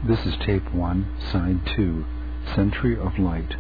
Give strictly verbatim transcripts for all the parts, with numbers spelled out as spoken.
This is tape one, side two, Century of Light.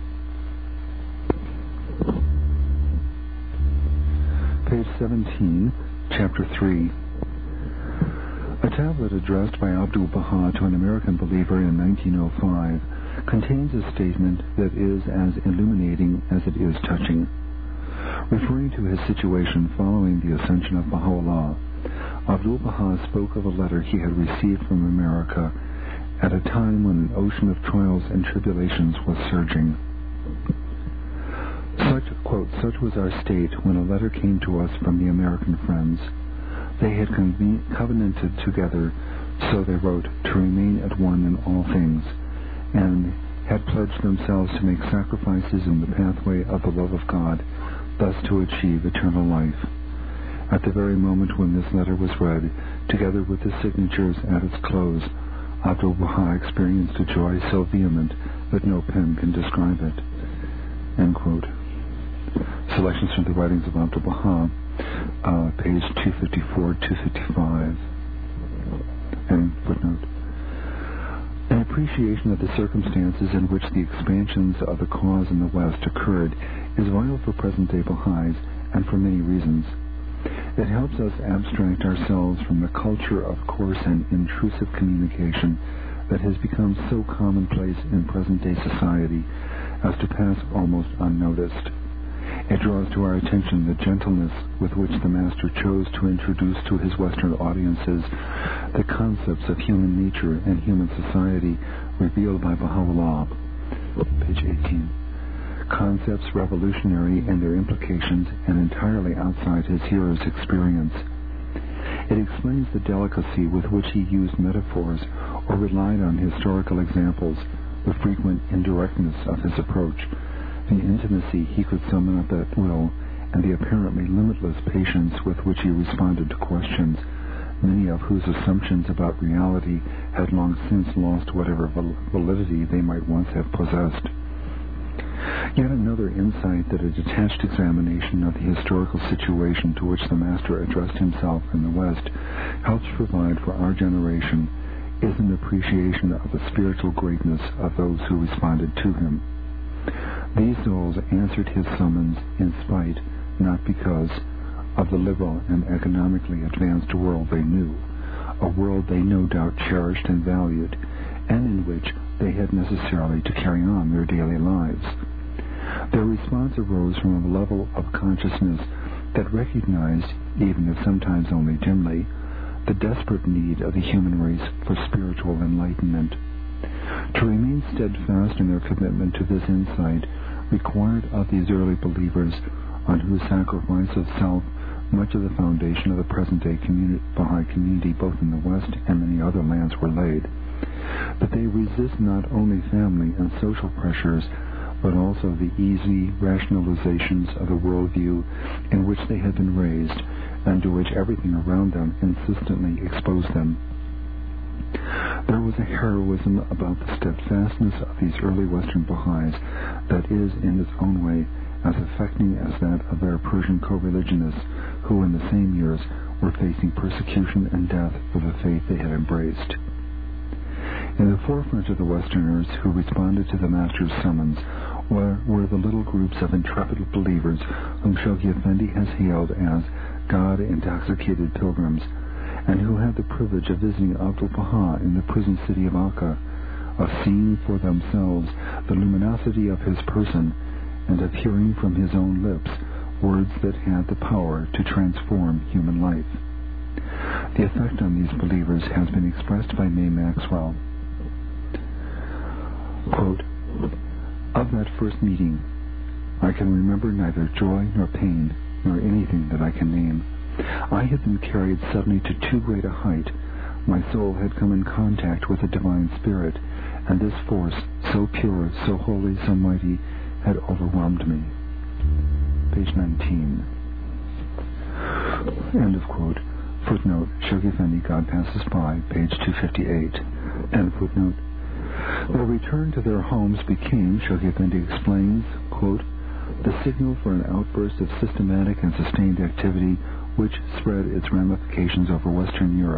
Page seventeen, chapter three. A tablet addressed by Abdu'l-Baha to an American believer in nineteen oh five contains a statement that is as illuminating as it is touching. Referring to his situation following the ascension of Baha'u'llah, Abdu'l-Baha spoke of a letter he had received from America at a time when an ocean of trials and tribulations was surging. Such, quote, such was our state when a letter came to us from the American friends. They had conven- covenanted together, so they wrote, to remain at one in all things, and had pledged themselves to make sacrifices in the pathway of the love of God, thus to achieve eternal life. At the very moment when this letter was read, together with the signatures at its close, Abdu'l-Baha experienced a joy so vehement that no pen can describe it. End quote. Selections from the writings of Abdu'l-Baha, uh, page two fifty-four, two fifty-five. End footnote. An appreciation of the circumstances in which the expansions of the cause in the West occurred is vital for present-day Baha'is, and for many reasons. It helps us abstract ourselves from the culture of coarse and intrusive communication that has become so commonplace in present-day society as to pass almost unnoticed. It draws to our attention the gentleness with which the Master chose to introduce to his Western audiences the concepts of human nature and human society revealed by Baha'u'llah. Page eighteen. Concepts revolutionary in their implications and entirely outside his hearer's experience. It explains the delicacy with which he used metaphors or relied on historical examples, the frequent indirectness of his approach, the intimacy he could summon up at will, and the apparently limitless patience with which he responded to questions, many of whose assumptions about reality had long since lost whatever validity they might once have possessed. Yet another insight that a detached examination of the historical situation to which the Master addressed himself in the West helps provide for our generation is an appreciation of the spiritual greatness of those who responded to him. These souls answered his summons in spite, not because, of the liberal and economically advanced world they knew, a world they no doubt cherished and valued, and in which they had necessarily to carry on their daily lives. Their response arose from a level of consciousness that recognized, even if sometimes only dimly, the desperate need of the human race for spiritual enlightenment. To remain steadfast in their commitment to this insight required of these early believers, on whose sacrifice of self much of the foundation of the present-day communi- Baha'i community both in the West and many other lands were laid, that they resist not only family and social pressures, but also the easy rationalizations of the worldview in which they had been raised, and to which everything around them insistently exposed them. There was a heroism about the steadfastness of these early Western Baha'is that is, in its own way, as affecting as that of their Persian co-religionists who in the same years were facing persecution and death for the faith they had embraced. In the forefront of the Westerners who responded to the Master's summons were, were the little groups of intrepid believers whom Shoghi Effendi has hailed as God-intoxicated pilgrims, and who had the privilege of visiting Abdu'l-Baha in the prison city of Akka, of seeing for themselves the luminosity of his person, and of hearing from his own lips words that had the power to transform human life. The effect on these believers has been expressed by May Maxwell. Quote, of that first meeting, I can remember neither joy nor pain, nor anything that I can name. I had been carried suddenly to too great a height. My soul had come in contact with the divine spirit, and this force, so pure, so holy, so mighty, had overwhelmed me. Page nineteen. End of quote. Footnote, Shoghi Effendi, God Passes By, page two fifty-eight. End footnote. Their return to their homes became, Shoghi Effendi explains, quote, the signal for an outburst of systematic and sustained activity which spread its ramifications over Western Europe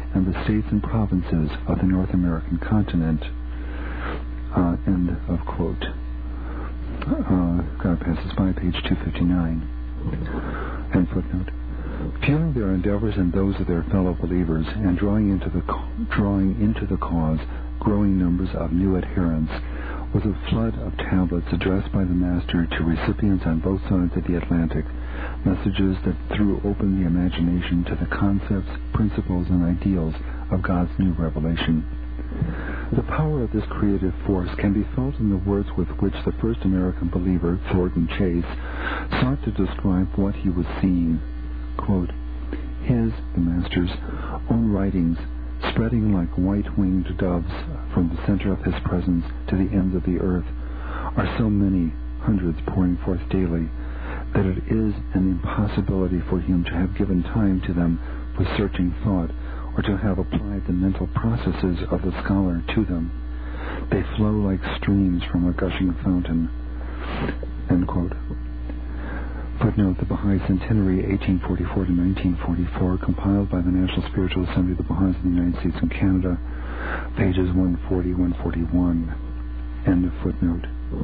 and the states and provinces of the North American continent. Uh, end of quote. Uh, God Passes By, page two fifty-nine. End footnote. Fueling their endeavors and those of their fellow believers, and drawing into the co- drawing into the cause growing numbers of new adherents, was a flood of tablets addressed by the Master to recipients on both sides of the Atlantic, messages that threw open the imagination to the concepts, principles, and ideals of God's new revelation. The power of this creative force can be felt in the words with which the first American believer, Thornton Chase, sought to describe what he was seeing. Quote, his, the Master's, own writings, spreading like white-winged doves from the center of his presence to the ends of the earth, are so many, hundreds pouring forth daily, that it is an impossibility for him to have given time to them for searching thought, or to have applied the mental processes of the scholar to them. They flow like streams from a gushing fountain. End quote. Footnote, the Baha'i Centenary, eighteen forty-four to nineteen forty-four, compiled by the National Spiritual Assembly of the Baha'is in the United States and Canada, pages one forty to one forty-one. End of footnote.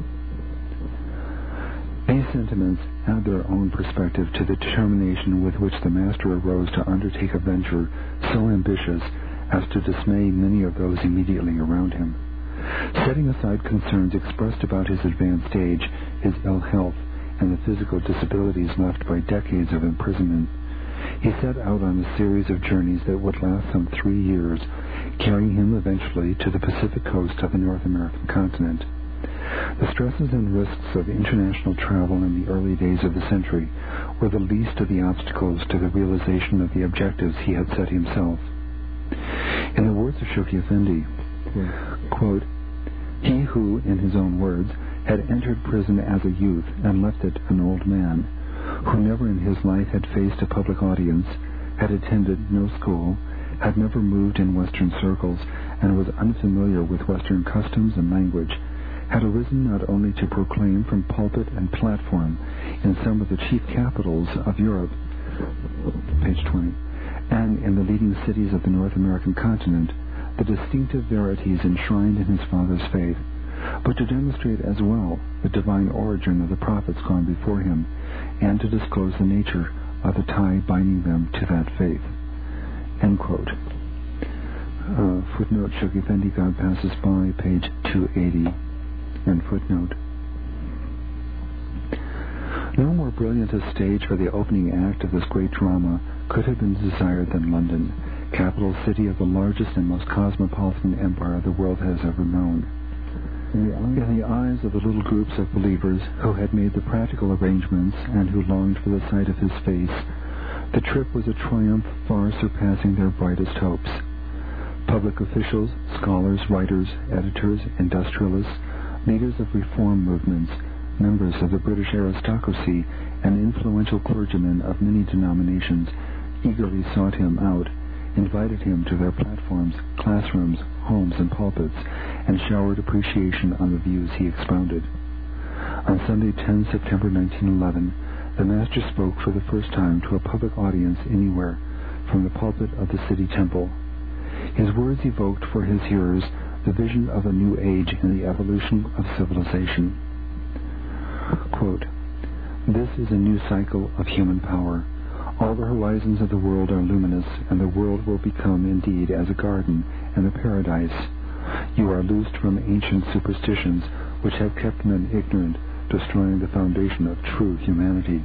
These sentiments add their own perspective to the determination with which the Master arose to undertake a venture so ambitious as to dismay many of those immediately around him. Setting aside concerns expressed about his advanced age, his ill health, and the physical disabilities left by decades of imprisonment, he set out on a series of journeys that would last some three years, carrying him eventually to the Pacific coast of the North American continent. The stresses and risks of international travel in the early days of the century were the least of the obstacles to the realization of the objectives he had set himself. In the words of Shoghi Effendi, quote, he who, in his own words, had entered prison as a youth and left it an old man, who never in his life had faced a public audience, had attended no school, had never moved in Western circles, and was unfamiliar with Western customs and language, had arisen not only to proclaim from pulpit and platform in some of the chief capitals of Europe, page twenty, and in the leading cities of the North American continent, the distinctive verities enshrined in his father's faith, but to demonstrate as well the divine origin of the prophets gone before him, and to disclose the nature of the tie binding them to that faith. End quote. Uh, footnote, Shoghi Effendi, God Passes By, page two eighty. End footnote. No more brilliant a stage for the opening act of this great drama could have been desired than London, capital city of the largest and most cosmopolitan empire the world has ever known. In the, in the eyes of the little groups of believers who had made the practical arrangements and who longed for the sight of his face, the trip was a triumph far surpassing their brightest hopes. Public officials, scholars, writers, editors, industrialists, leaders of reform movements, members of the British aristocracy, and influential clergymen of many denominations eagerly sought him out, invited him to their platforms, classrooms, homes, and pulpits, and showered appreciation on the views he expounded. On Sunday, the tenth of September nineteen eleven, the Master spoke for the first time to a public audience anywhere from the pulpit of the city temple. His words evoked for his hearers the vision of a new age in the evolution of civilization. Quote, this is a new cycle of human power. All the horizons of the world are luminous, and the world will become indeed as a garden and a paradise. You are loosed from ancient superstitions which have kept men ignorant, destroying the foundation of true humanity.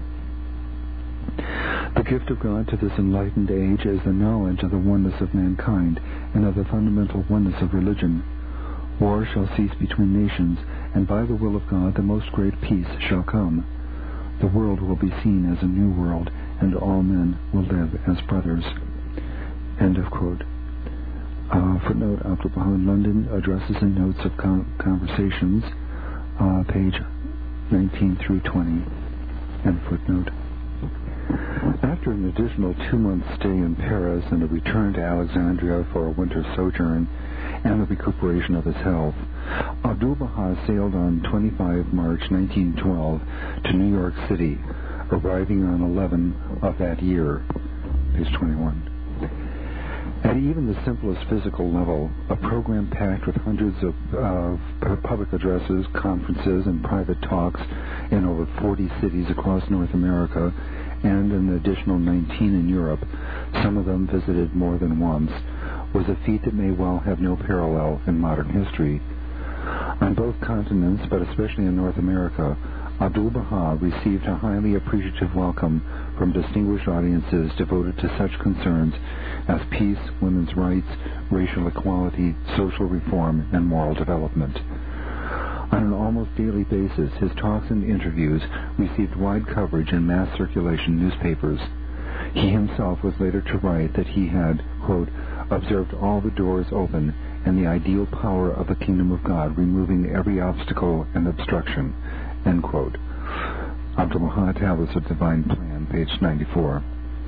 The gift of God to this enlightened age is the knowledge of the oneness of mankind and of the fundamental oneness of religion. War shall cease between nations, and by the will of God the most great peace shall come. The world will be seen as a new world, and all men will live as brothers. End of quote. Uh, footnote, Abdu'l-Baha in London, Addresses and Notes of con- Conversations, uh, page nineteen through twenty. End footnote. After an additional two-month stay in Paris and a return to Alexandria for a winter sojourn and the recuperation of his health, Abdu'l-Baha sailed on the twenty-fifth of March nineteen twelve to New York City, arriving on the eleventh of that year, page twenty-one. At even the simplest physical level, a program packed with hundreds of, of public addresses, conferences, and private talks in over forty cities across North America and an additional nineteen in Europe, some of them visited more than once, was a feat that may well have no parallel in modern history. On both continents, but especially in North America, Abdu'l-Baha received a highly appreciative welcome from distinguished audiences devoted to such concerns as peace, women's rights, racial equality, social reform, and moral development. On an almost daily basis, his talks and interviews received wide coverage in mass circulation newspapers. He himself was later to write that he had, quote, observed all the doors open and the ideal power of the kingdom of God removing every obstacle and obstruction, end quote. Abdu'l-Baha, Tablets of Divine Plan, page ninety-four.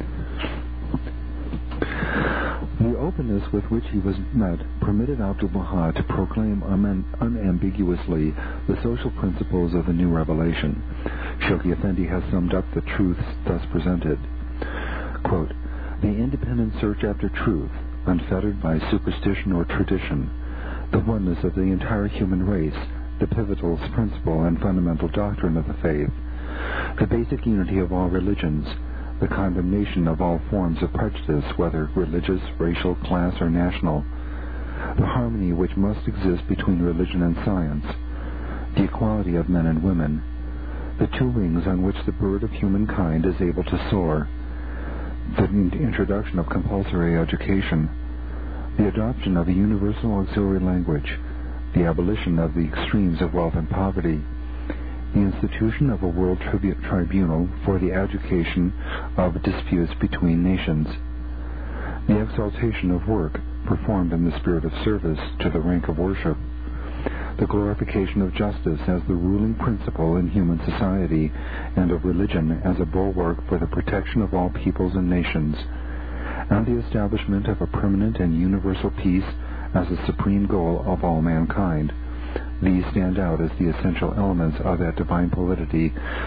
The openness with which he was met permitted Abdu'l-Baha to proclaim un- unambiguously the social principles of the new revelation. Shoghi Effendi has summed up the truths thus presented. Quote, the independent search after truth, unfettered by superstition or tradition, the oneness of the entire human race, the pivotal principle and fundamental doctrine of the faith, the basic unity of all religions, the condemnation of all forms of prejudice, whether religious, racial, class, or national, the harmony which must exist between religion and science, the equality of men and women, the two wings on which the bird of humankind is able to soar, the introduction of compulsory education, the adoption of a universal auxiliary language, the abolition of the extremes of wealth and poverty, the institution of a world tribu- tribunal for the adjudication of disputes between nations, the exaltation of work performed in the spirit of service to the rank of worship, the glorification of justice as the ruling principle in human society and of religion as a bulwark for the protection of all peoples and nations, and the establishment of a permanent and universal peace as the supreme goal of all mankind. These stand out as the essential elements of that divine polity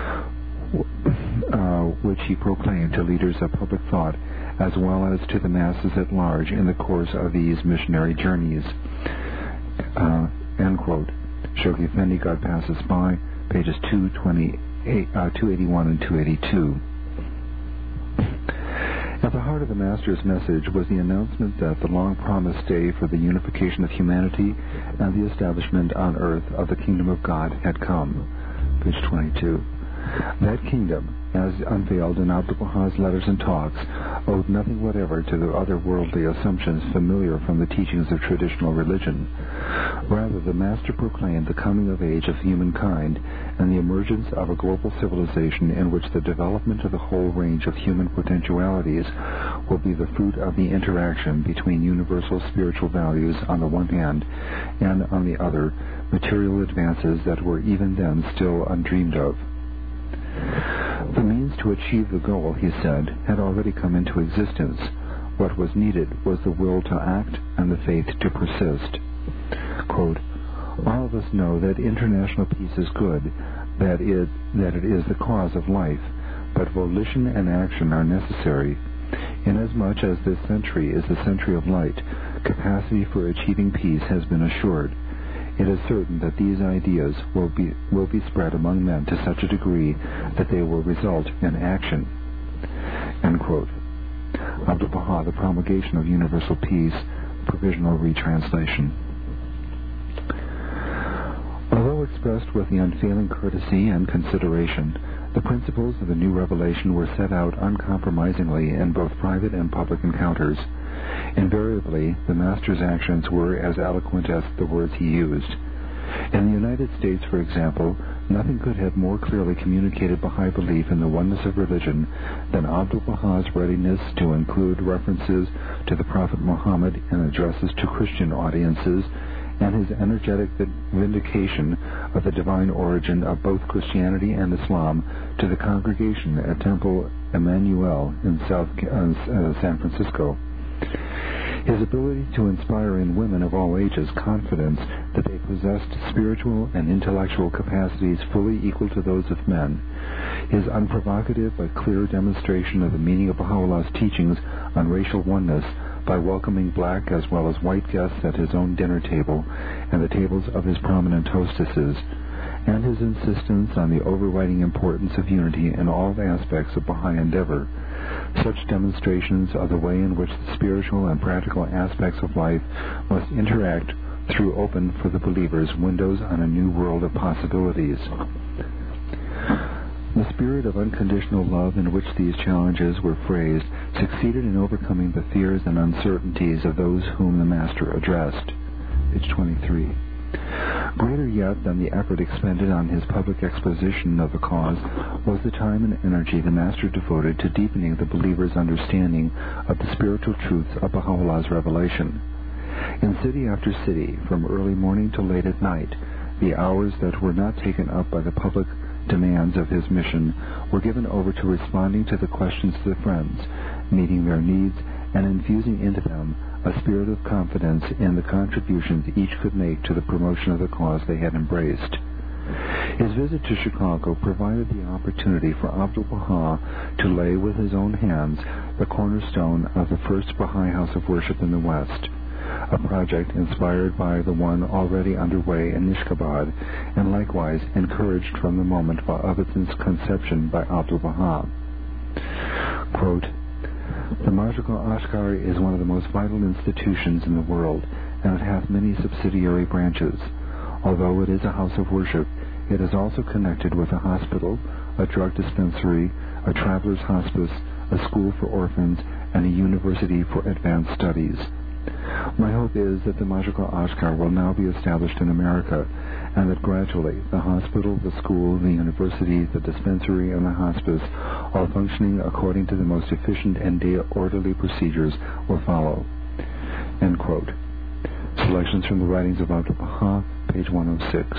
uh, which he proclaimed to leaders of public thought as well as to the masses at large in the course of these missionary journeys. Uh, end quote. Shoghi Effendi, God Passes By, pages two twenty-eight, uh, two eighty-one and two eighty-two. At the heart of the Master's message was the announcement that the long-promised day for the unification of humanity and the establishment on earth of the kingdom of God had come. Page twenty-two. That kingdom, as unveiled in Abdu'l-Baha's letters and talks, owed nothing whatever to the otherworldly assumptions familiar from the teachings of traditional religion. Rather, the Master proclaimed the coming of age of humankind and the emergence of a global civilization in which the development of the whole range of human potentialities will be the fruit of the interaction between universal spiritual values on the one hand and, on the other, material advances that were even then still undreamed of. The means to achieve the goal, he said, had already come into existence. What was needed was the will to act and the faith to persist. Quote, all of us know that international peace is good, that it, that it is the cause of life, but volition and action are necessary. Inasmuch as this century is the century of light, capacity for achieving peace has been assured. It is certain that these ideas will be will be spread among men to such a degree that they will result in action. End quote. Abdu'l-Baha, The Promulgation of Universal Peace, provisional retranslation. Although expressed with the unfailing courtesy and consideration, the principles of the new revelation were set out uncompromisingly in both private and public encounters. Invariably, the Master's actions were as eloquent as the words he used. In the United States, for example, nothing could have more clearly communicated Baha'i belief in the oneness of religion than Abdu'l-Baha's readiness to include references to the Prophet Muhammad in addresses to Christian audiences, and his energetic vindication of the divine origin of both Christianity and Islam to the congregation at Temple Emmanuel in South uh, San Francisco. His ability to inspire in women of all ages confidence that they possessed spiritual and intellectual capacities fully equal to those of men, his unprovocative but clear demonstration of the meaning of Baha'u'llah's teachings on racial oneness by welcoming black as well as white guests at his own dinner table and the tables of his prominent hostesses, and his insistence on the overriding importance of unity in all aspects of Baha'i endeavor. Such demonstrations of the way in which the spiritual and practical aspects of life must interact threw open for the believers windows on a new world of possibilities. The spirit of unconditional love in which these challenges were phrased succeeded in overcoming the fears and uncertainties of those whom the Master addressed. Page twenty-three. Greater yet than the effort expended on his public exposition of the cause was the time and energy the Master devoted to deepening the believer's understanding of the spiritual truths of Baha'u'llah's revelation. In city after city, from early morning to late at night, the hours that were not taken up by the public demands of his mission were given over to responding to the questions of the friends, meeting their needs, and infusing into them a spirit of confidence in the contributions each could make to the promotion of the cause they had embraced. His visit to Chicago provided the opportunity for Abdu'l-Baha to lay with his own hands the cornerstone of the first Baha'i house of worship in the West, a project inspired by the one already underway in Nishkabad, and likewise encouraged from the moment of its conception by Abdu'l-Baha. Quote, "The Majlis Ash'ari is one of the most vital institutions in the world, and it hath many subsidiary branches. Although it is a house of worship, it is also connected with a hospital, a drug dispensary, a traveler's hospice, a school for orphans, and a university for advanced studies. My hope is that the Majlis Ash'ari will now be established in America, and that gradually the hospital, the school, the university, the dispensary, and the hospice, all functioning according to the most efficient and orderly procedures, will follow." End quote. Selections from the writings of Abdu'l-Baha, page one oh six.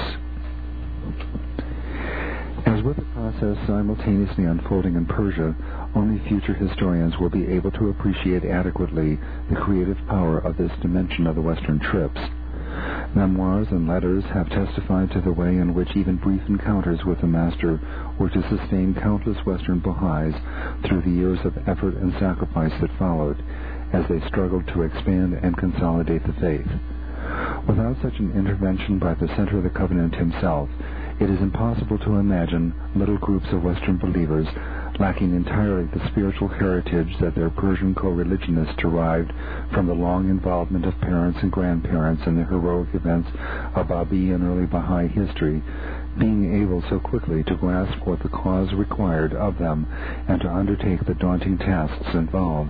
As with the process simultaneously unfolding in Persia, only future historians will be able to appreciate adequately the creative power of this dimension of the Western trips. Memoirs and letters have testified to the way in which even brief encounters with the Master were to sustain countless Western Baha'is through the years of effort and sacrifice that followed, as they struggled to expand and consolidate the faith. Without such an intervention by the Center of the Covenant himself, it is impossible to imagine little groups of Western believers lacking entirely the spiritual heritage that their Persian co-religionists derived from the long involvement of parents and grandparents in the heroic events of Babi and early Baha'i history, being able so quickly to grasp what the cause required of them and to undertake the daunting tasks involved.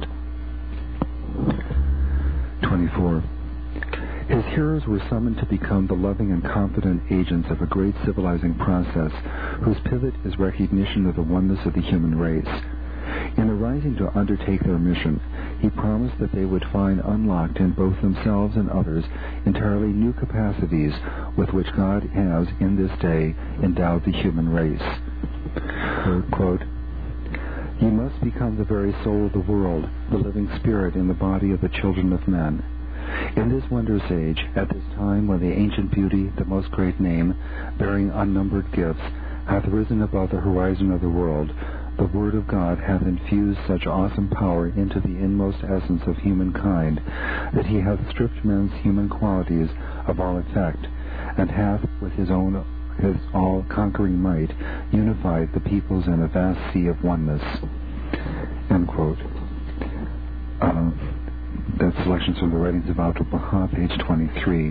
twenty-four. His hearers were summoned to become the loving and confident agents of a great civilizing process whose pivot is recognition of the oneness of the human race. In arising to undertake their mission, he promised that they would find unlocked in both themselves and others entirely new capacities with which God has, in this day, endowed the human race. Quote, "You must become the very soul of the world, the living spirit in the body of the children of men. In this wondrous age, at this time when the ancient beauty, the most great name, bearing unnumbered gifts, hath risen above the horizon of the world, the Word of God hath infused such awesome power into the inmost essence of humankind that he hath stripped men's human qualities of all effect, and hath, with his own his all-conquering might, unified the peoples in a vast sea of oneness." End quote. Uh, That's selections from the writings of Abdu'l-Baha, page twenty-three.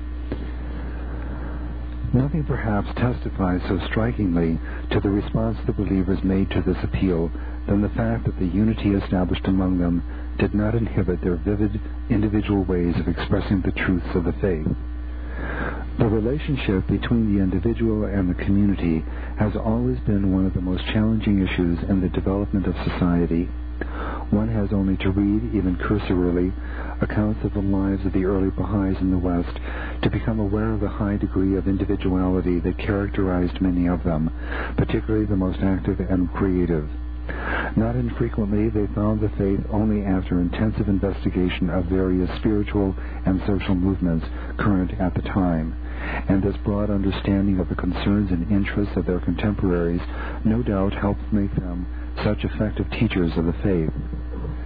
Nothing perhaps testifies so strikingly to the response the believers made to this appeal than the fact that the unity established among them did not inhibit their vivid individual ways of expressing the truths of the faith. The relationship between the individual and the community has always been one of the most challenging issues in the development of society. One has only to read, even cursorily, accounts of the lives of the early Baha'is in the West to become aware of the high degree of individuality that characterized many of them, particularly the most active and creative. Not infrequently, they found the faith only after intensive investigation of various spiritual and social movements current at the time, and this broad understanding of the concerns and interests of their contemporaries no doubt helped make them such effective teachers of the faith.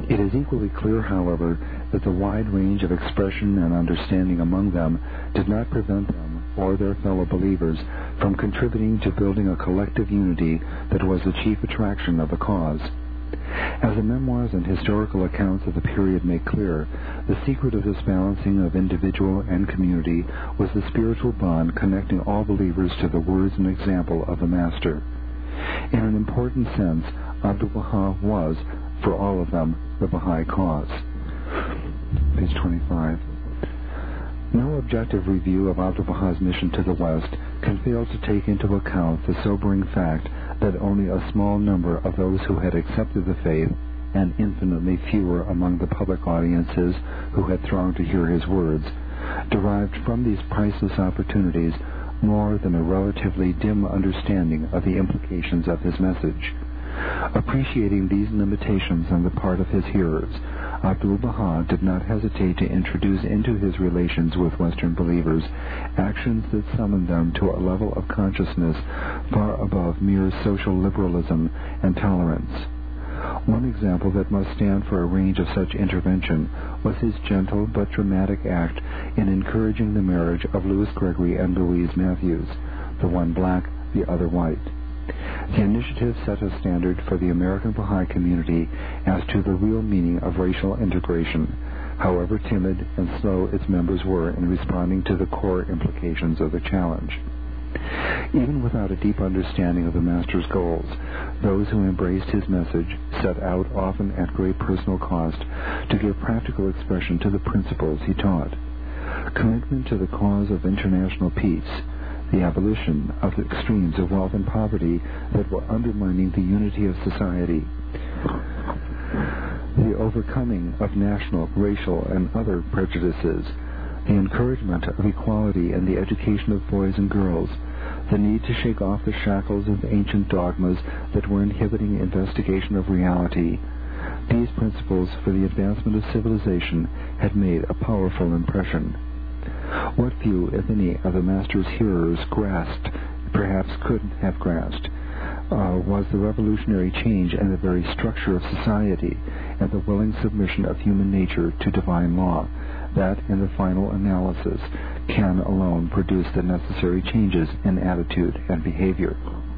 It is equally clear, however, that the wide range of expression and understanding among them did not prevent them or their fellow believers from contributing to building a collective unity that was the chief attraction of the cause. As the memoirs and historical accounts of the period make clear, the secret of this balancing of individual and community was the spiritual bond connecting all believers to the words and example of the Master. In an important sense, Abdu'l-Baha was, for all of them, the Baha'i cause. Page twenty-five. No objective review of Abdu'l-Baha's mission to the West can fail to take into account the sobering fact that only a small number of those who had accepted the faith, and infinitely fewer among the public audiences who had thronged to hear his words, derived from these priceless opportunities more than a relatively dim understanding of the implications of his message. Appreciating these limitations on the part of his hearers, Abdu'l-Baha did not hesitate to introduce into his relations with Western believers actions that summoned them to a level of consciousness far above mere social liberalism and tolerance. One example that must stand for a range of such intervention was his gentle but dramatic act in encouraging the marriage of Louis Gregory and Louise Matthews, the one black, the other white. The initiative set a standard for the American Baha'i community as to the real meaning of racial integration, however timid and slow its members were in responding to the core implications of the challenge. Even without a deep understanding of the Master's goals, those who embraced his message set out, often at great personal cost, to give practical expression to the principles he taught. Commitment to the cause of international peace, the abolition of the extremes of wealth and poverty that were undermining the unity of society, the overcoming of national, racial, and other prejudices, the encouragement of equality and the education of boys and girls, the need to shake off the shackles of ancient dogmas that were inhibiting investigation of reality. These principles for the advancement of civilization had made a powerful impression. What few, if any, of the Master's hearers grasped, perhaps could have grasped, uh, was the revolutionary change in the very structure of society and the willing submission of human nature to divine law that, in the final analysis, can alone produce the necessary changes in attitude and behavior.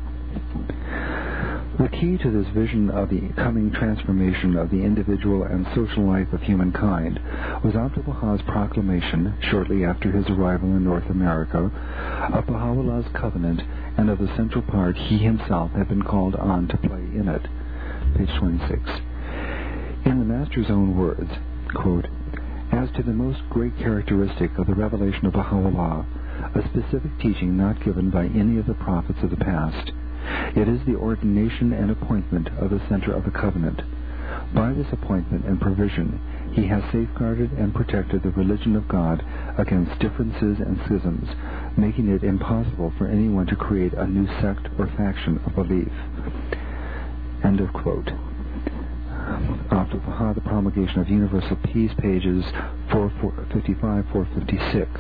The key to this vision of the coming transformation of the individual and social life of humankind was Abdu'l-Baha's proclamation, shortly after his arrival in North America, of Baha'u'llah's covenant and of the central part he himself had been called on to play in it. Page twenty-six. In the Master's own words, quote, "As to the most great characteristic of the revelation of Baha'u'llah, a specific teaching not given by any of the prophets of the past, it is the ordination and appointment of the center of the covenant. By this appointment and provision, he has safeguarded and protected the religion of God against differences and schisms, making it impossible for anyone to create a new sect or faction of belief." End of quote. Abdu'l-Baha, The Promulgation of Universal Peace, pages four fifty-five to four fifty-six.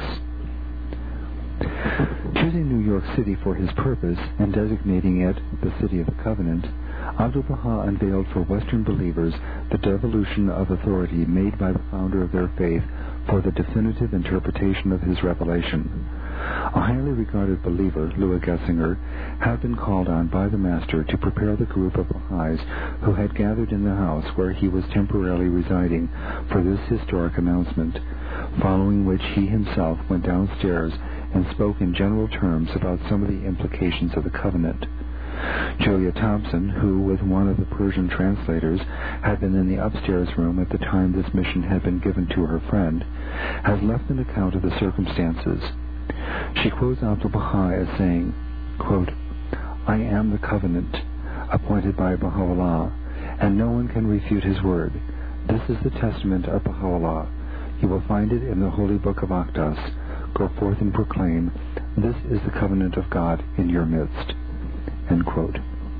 Choosing New York City for his purpose and designating it the City of the Covenant, Abdu'l-Baha unveiled for Western believers the devolution of authority made by the founder of their faith for the definitive interpretation of his revelation. A highly regarded believer, Louis Gessinger, had been called on by the Master to prepare the group of Baha'is who had gathered in the house where he was temporarily residing for this historic announcement, following which he himself went downstairs and spoke in general terms about some of the implications of the covenant. Julia Thompson, who, with one of the Persian translators, had been in the upstairs room at the time this mission had been given to her friend, has left an account of the circumstances. She quotes Abdu'l-Baha as saying, quote, "I am the covenant, appointed by Baha'u'llah, and no one can refute his word. This is the testament of Baha'u'llah. You will find it in the Holy Book of Aqdas. Go forth and proclaim, this is the covenant of God in your midst." End quote.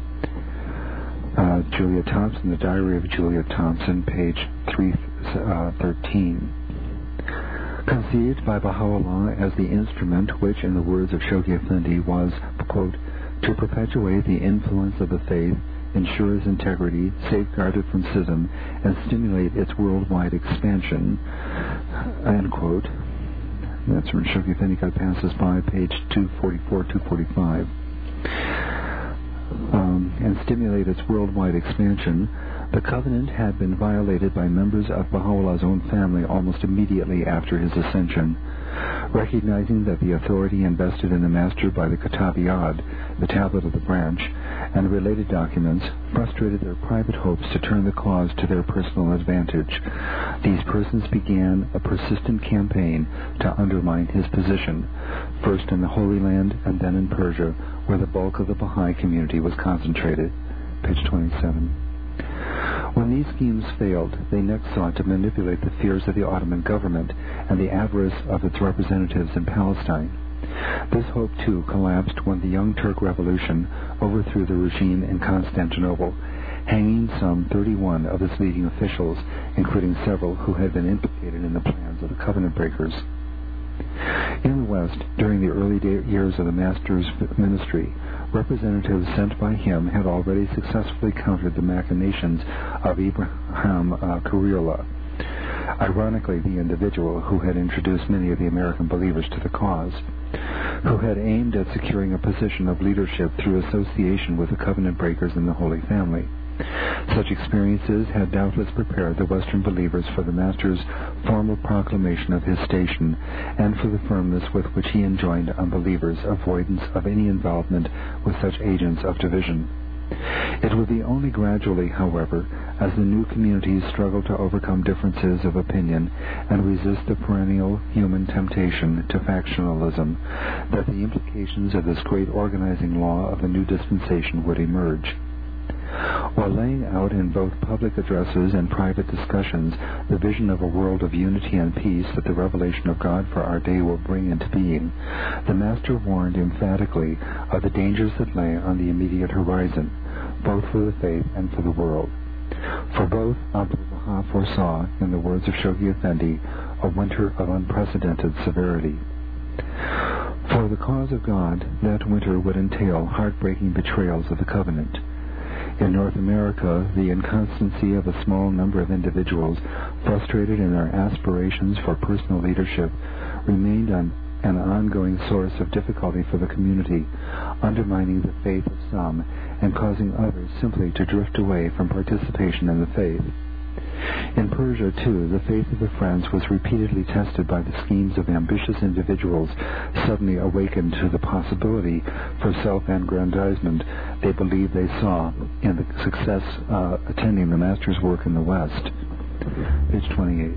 Uh, Julia Thompson, The Diary of Julia Thompson, page three thirteen. Conceived by Baha'u'llah as the instrument which, in the words of Shoghi Effendi, was, quote, "to perpetuate the influence of the faith ensure its integrity, safeguard it from schism, and stimulate its worldwide expansion. End quote. That's from Shoghi Effendi Got Passes By, page two forty-four, two forty-five. Um, and stimulate its worldwide expansion. The covenant had been violated by members of Baha'u'llah's own family almost immediately after his ascension. Recognizing that the authority invested in the Master by the Kitab-i-Yad, the Tablet of the Branch, and related documents frustrated their private hopes to turn the cause to their personal advantage. These persons began a persistent campaign to undermine his position, first in the Holy Land and then in Persia, where the bulk of the Baha'i community was concentrated. Page twenty-seven. When these schemes failed, they next sought to manipulate the fears of the Ottoman government and the avarice of its representatives in Palestine. This hope, too, collapsed when the Young Turk Revolution overthrew the regime in Constantinople, hanging some thirty-one of its leading officials, including several who had been implicated in the plans of the covenant breakers. In the West, during the early day- years of the Master's ministry, representatives sent by him had already successfully countered the machinations of Ibrahim uh, Kurillah, ironically the individual who had introduced many of the American believers to the cause, who had aimed at securing a position of leadership through association with the covenant breakers in the Holy Family. Such experiences had doubtless prepared the Western believers for the Master's formal proclamation of his station and for the firmness with which he enjoined unbelievers avoidance of any involvement with such agents of division. It would be only gradually, however, as the new communities struggled to overcome differences of opinion and resist the perennial human temptation to factionalism, that the implications of this great organizing law of the new dispensation would emerge. While laying out in both public addresses and private discussions the vision of a world of unity and peace that the revelation of God for our day will bring into being, the Master warned emphatically of the dangers that lay on the immediate horizon, both for the faith and for the world. For both, Abdu'l-Baha foresaw, in the words of Shoghi Effendi, a winter of unprecedented severity. For the cause of God, that winter would entail heartbreaking betrayals of the covenant. In North America, the inconstancy of a small number of individuals, frustrated in their aspirations for personal leadership, remained an, an ongoing source of difficulty for the community, undermining the faith of some and causing others simply to drift away from participation in the faith. In Persia, too, the faith of the Friends was repeatedly tested by the schemes of ambitious individuals suddenly awakened to the possibility for self-aggrandizement they believed they saw in the success uh, attending the Master's work in the West. Page twenty-eight.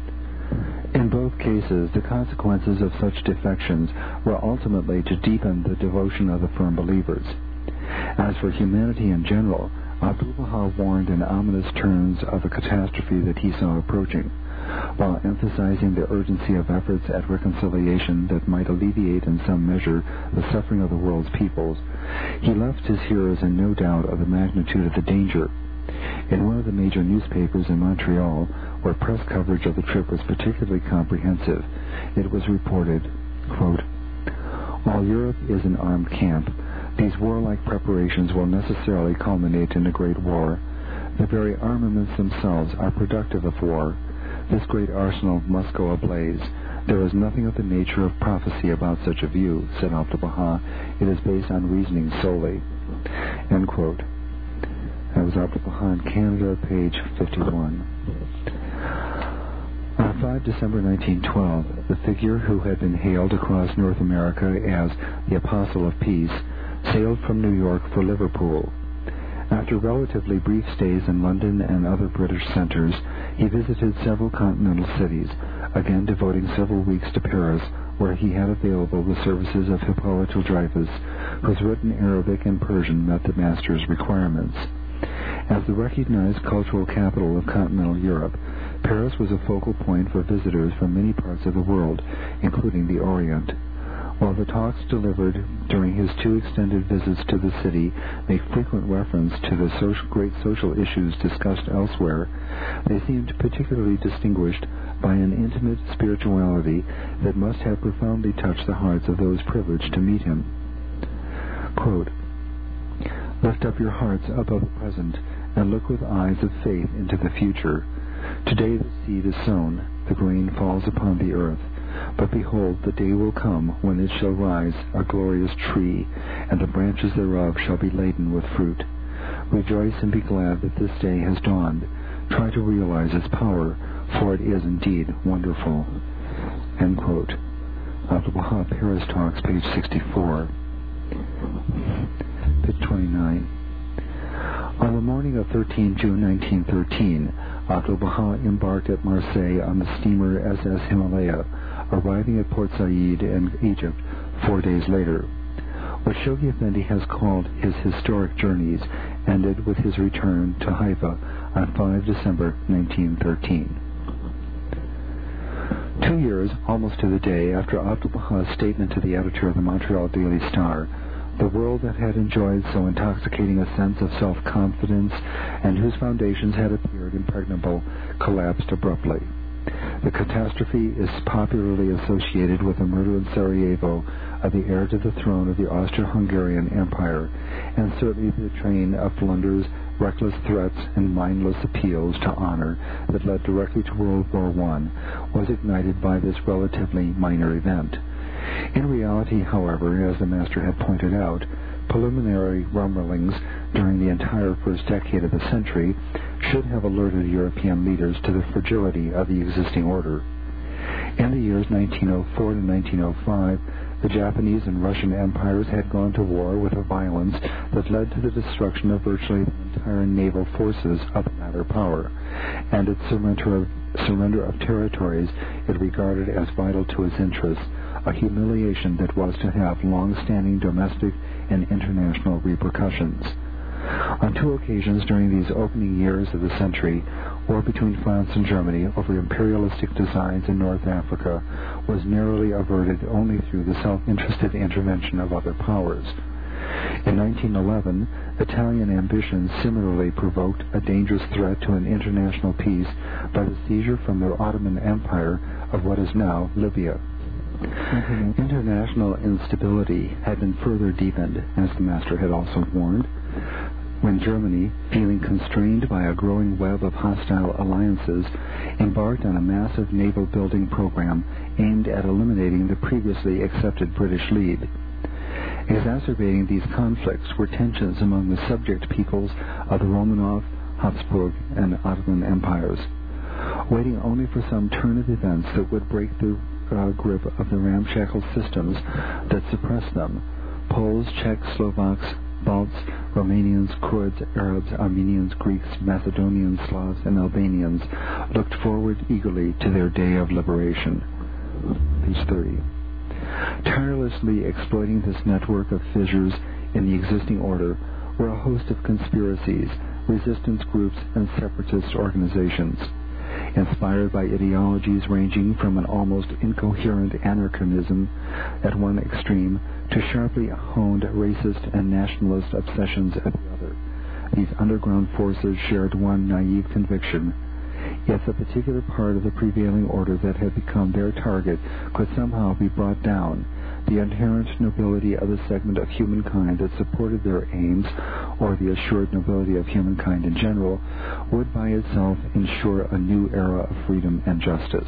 In both cases, the consequences of such defections were ultimately to deepen the devotion of the firm believers. As for humanity in general, Abdu'l-Baha warned in ominous terms of the catastrophe that he saw approaching, while emphasizing the urgency of efforts at reconciliation that might alleviate in some measure the suffering of the world's peoples. He left his hearers in no doubt of the magnitude of the danger. In one of the major newspapers in Montreal, where press coverage of the trip was particularly comprehensive, it was reported, quote, "All Europe is an armed camp. These warlike preparations will necessarily culminate in a great war. The very armaments themselves are productive of war. This great arsenal must go ablaze. There is nothing of the nature of prophecy about such a view," said Abdu'l-Baha. "It is based on reasoning solely." End quote. That was Abdu'l-Baha in Canada, page fifty-one. On the fifth of December nineteen twelve, the figure who had been hailed across North America as the Apostle of Peace sailed from New York for Liverpool. After relatively brief stays in London and other British centers, he visited several continental cities, again devoting several weeks to Paris, where he had available the services of Hippolyte Dreyfus, whose written Arabic and Persian met the Master's requirements. As the recognized cultural capital of continental Europe, Paris was a focal point for visitors from many parts of the world, including the Orient. While the talks delivered during his two extended visits to the city make frequent reference to the social, great social issues discussed elsewhere, they seemed particularly distinguished by an intimate spirituality that must have profoundly touched the hearts of those privileged to meet him. Quote, Lift up your hearts above the present, and look with eyes of faith into the future. Today the seed is sown, the grain falls upon the earth. But behold, the day will come when it shall rise a glorious tree, and the branches thereof shall be laden with fruit. Rejoice and be glad that this day has dawned. Try to realize its power, for it is indeed wonderful. End quote. Abdu'l-Baha, Paris Talks, page sixty-four. Page twenty-nine. On the morning of the thirteenth of June nineteen thirteen, Abdu'l-Baha embarked at Marseille on the steamer S S Himalaya, arriving at Port Said in Egypt four days later. What Shoghi Effendi has called his historic journeys ended with his return to Haifa on the fifth of December nineteen thirteen. Two years, almost to the day, after Abdu'l-Baha's statement to the editor of the Montreal Daily Star, the world that had enjoyed so intoxicating a sense of self-confidence and whose foundations had appeared impregnable collapsed abruptly. The catastrophe is popularly associated with the murder in Sarajevo of the heir to the throne of the Austro-Hungarian Empire, and certainly the train of blunders, reckless threats, and mindless appeals to honor that led directly to World War One was ignited by this relatively minor event. In reality, however, as the Master had pointed out, preliminary rumblings during the entire first decade of the century should have alerted European leaders to the fragility of the existing order. In the years nineteen oh four to nineteen oh five, the Japanese and Russian empires had gone to war with a violence that led to the destruction of virtually the entire naval forces of the latter power, and its surrender of, surrender of territories it regarded as vital to its interests, a humiliation that was to have long-standing domestic and international repercussions. On two occasions during these opening years of the century, war between France and Germany over imperialistic designs in North Africa was narrowly averted only through the self-interested intervention of other powers. In nineteen eleven, Italian ambitions similarly provoked a dangerous threat to an international peace by the seizure from the Ottoman Empire of what is now Libya. Mm-hmm. International instability had been further deepened, as the Master had also warned, when Germany, feeling constrained by a growing web of hostile alliances, embarked on a massive naval building program aimed at eliminating the previously accepted British lead. Exacerbating these conflicts were tensions among the subject peoples of the Romanov, Habsburg, and Ottoman empires. Waiting only for some turn of events that would break the uh, grip of the ramshackle systems that suppressed them, Poles, Czechs, Slovaks, Balts, Romanians, Kurds, Arabs, Armenians, Greeks, Macedonians, Slavs, and Albanians looked forward eagerly to their day of liberation. Page thirty. Tirelessly exploiting this network of fissures in the existing order were a host of conspiracies, resistance groups, and separatist organizations. Inspired by ideologies ranging from an almost incoherent anarchism at one extreme to sharply honed racist and nationalist obsessions at the other, these underground forces shared one naive conviction: if a particular part of the prevailing order that had become their target could somehow be brought down, the inherent nobility of the segment of humankind that supported their aims, or the assured nobility of humankind in general, would by itself ensure a new era of freedom and justice.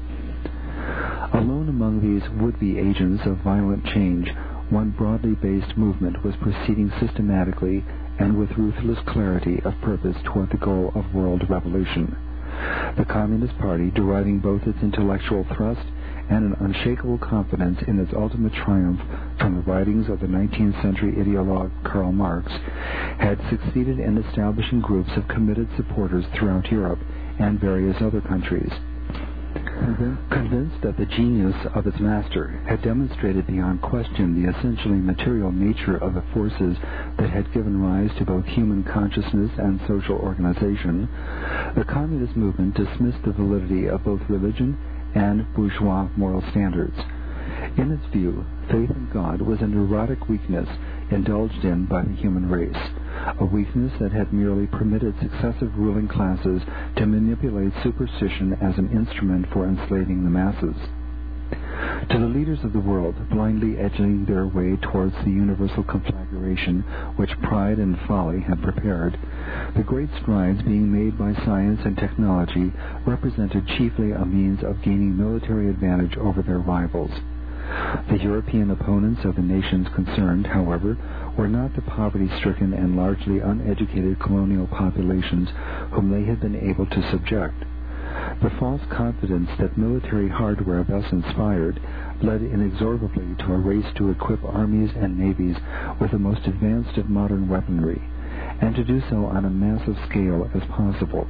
Alone among these would-be agents of violent change, one broadly based movement was proceeding systematically and with ruthless clarity of purpose toward the goal of world revolution. The Communist Party, deriving both its intellectual thrust and an unshakable confidence in its ultimate triumph from the writings of the nineteenth century ideologue Karl Marx, had succeeded in establishing groups of committed supporters throughout Europe and various other countries. Mm-hmm. Convinced that the genius of its master had demonstrated beyond question the essentially material nature of the forces that had given rise to both human consciousness and social organization, the communist movement dismissed the validity of both religion and bourgeois moral standards. In its view, faith in God was a neurotic weakness indulged in by the human race, a weakness that had merely permitted successive ruling classes to manipulate superstition as an instrument for enslaving the masses. To the leaders of the world, blindly edging their way towards the universal conflagration conflagration which pride and folly had prepared, the great strides being made by science and technology represented chiefly a means of gaining military advantage over their rivals. The European opponents of the nations concerned, however, were not the poverty-stricken and largely uneducated colonial populations whom they had been able to subject. The false confidence that military hardware thus inspired led inexorably to a race to equip armies and navies with the most advanced of modern weaponry, and to do so on a massive scale as possible.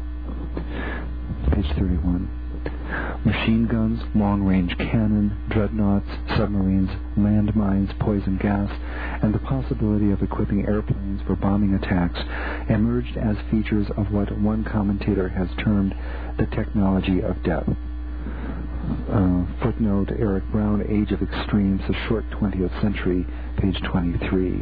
Page thirty-one. Machine guns, long-range cannon, dreadnoughts, submarines, landmines, poison gas, and the possibility of equipping airplanes for bombing attacks emerged as features of what one commentator has termed the technology of death. Uh, footnote, Eric Brown, Age of Extremes, The Short twentieth Century, page twenty-three.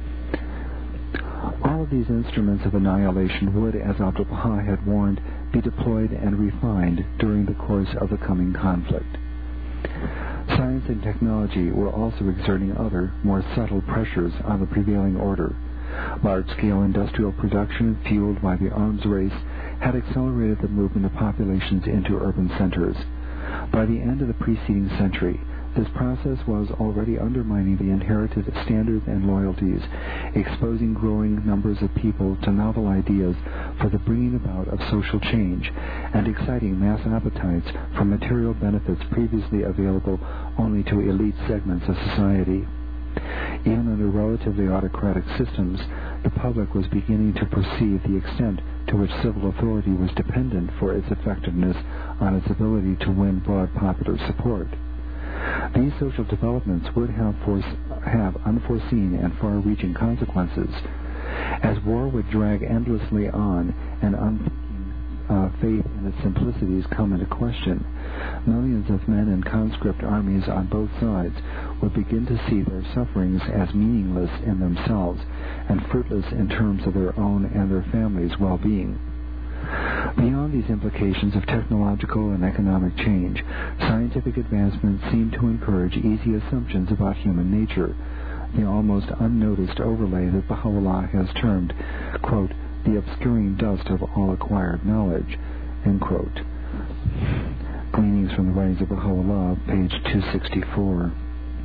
All of these instruments of annihilation would, as Abdu'l-Baha had warned, be deployed and refined during the course of the coming conflict. Science and technology were also exerting other, more subtle pressures on the prevailing order. Large-scale industrial production, fueled by the arms race, had accelerated the movement of populations into urban centers. By the end of the preceding century, this process was already undermining the inherited standards and loyalties, exposing growing numbers of people to novel ideas for the bringing about of social change, and exciting mass appetites for material benefits previously available only to elite segments of society. Even under relatively autocratic systems, the public was beginning to perceive the extent to which civil authority was dependent for its effectiveness on its ability to win broad popular support. These social developments would have, force, have unforeseen and far-reaching consequences. As war would drag endlessly on and unthinking uh, faith in its simplicities come into question, millions of men in conscript armies on both sides would begin to see their sufferings as meaningless in themselves and fruitless in terms of their own and their families' well-being. Beyond these implications of technological and economic change, scientific advancement seemed to encourage easy assumptions about human nature, the almost unnoticed overlay that Baha'u'llah has termed, quote, the obscuring dust of all acquired knowledge, end quote. Gleanings from the Writings of Baha'u'llah, page two sixty-four.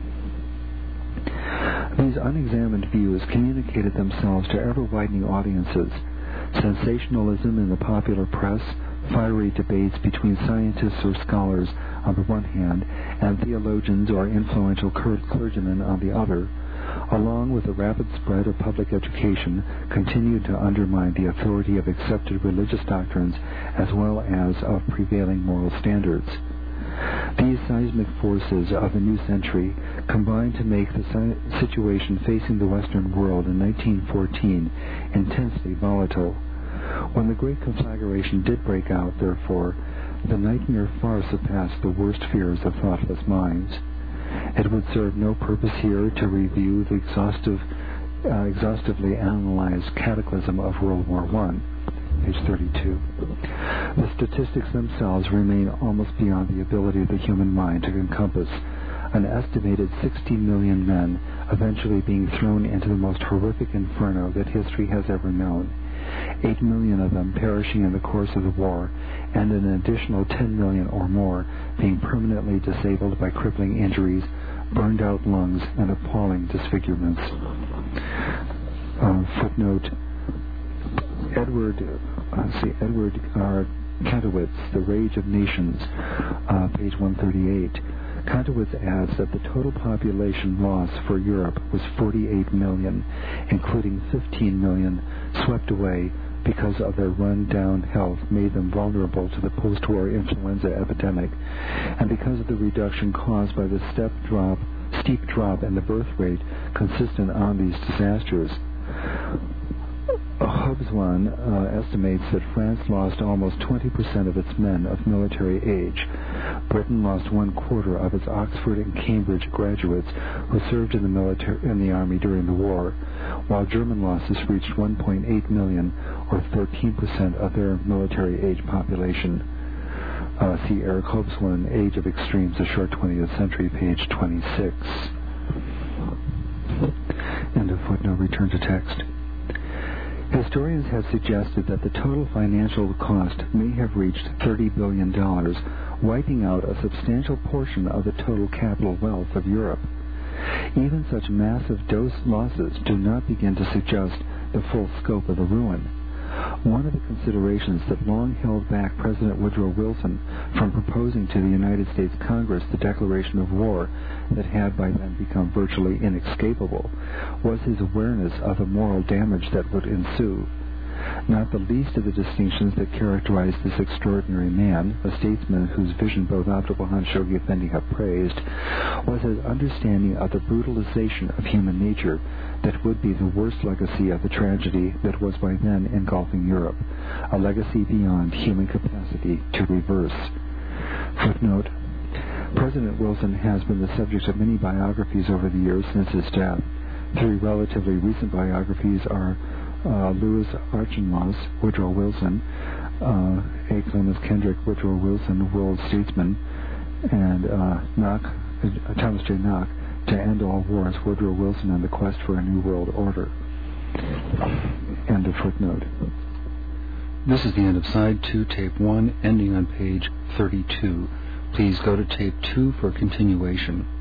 These unexamined views communicated themselves to ever-widening audiences. Sensationalism in the popular press, fiery debates between scientists or scholars on the one hand and theologians or influential clergymen on the other, along with the rapid spread of public education, continued to undermine the authority of accepted religious doctrines as well as of prevailing moral standards. These seismic forces of the new century combined to make the si- situation facing the Western world in nineteen fourteen intensely volatile. When the great conflagration did break out, therefore, the nightmare far surpassed the worst fears of thoughtless minds. It would serve no purpose here to review the exhaustive, uh, exhaustively analyzed cataclysm of World War One. Page thirty-two. The statistics themselves remain almost beyond the ability of the human mind to encompass. An estimated sixty million men eventually being thrown into the most horrific inferno that history has ever known. Eight million of them perishing in the course of the war, and an additional ten million or more being permanently disabled by crippling injuries, burned out lungs, and appalling disfigurements. Uh, footnote, Edward, uh, see, Edward uh, Kantowitz, The Rage of Nations, uh, page one thirty-eight. Kantowitz adds that the total population loss for Europe was forty-eight million, including fifteen million swept away because of their run-down health made them vulnerable to the post-war influenza epidemic, and because of the reduction caused by the step drop, steep drop in the birth rate consistent on these disasters. Hobsbawm uh, estimates that France lost almost twenty percent of its men of military age. Britain lost one quarter of its Oxford and Cambridge graduates who served in the military in the army during the war, while German losses reached one point eight million, or thirteen percent of their military age population. Uh, see Eric Hobsbawm, Age of Extremes, The Short twentieth Century, page twenty-six. End of footnote. Return to text. Historians have suggested that the total financial cost may have reached thirty billion dollars, wiping out a substantial portion of the total capital wealth of Europe. Even such massive dose losses do not begin to suggest the full scope of the ruin. One of the considerations that long held back President Woodrow Wilson from proposing to the United States Congress the declaration of war that had by then become virtually inescapable was his awareness of the moral damage that would ensue. Not the least of the distinctions that characterized this extraordinary man, a statesman whose vision both Abdul Baha and Shoghi Effendi have praised, was his understanding of the brutalization of human nature that would be the worst legacy of the tragedy that was by then engulfing Europe, a legacy beyond human capacity to reverse. Footnote. President Wilson has been the subject of many biographies over the years since his death. Three relatively recent biographies are uh, Louis Archambault, Woodrow Wilson, uh, A. Clemens Kendrick, Woodrow Wilson, World Statesman, and uh, Knock, uh, Thomas J. Knock, To End All Wars, Woodrow Wilson and the Quest for a New World Order. End of footnote. This is the end of side two, tape one, ending on page thirty-two. Please go to tape two for continuation.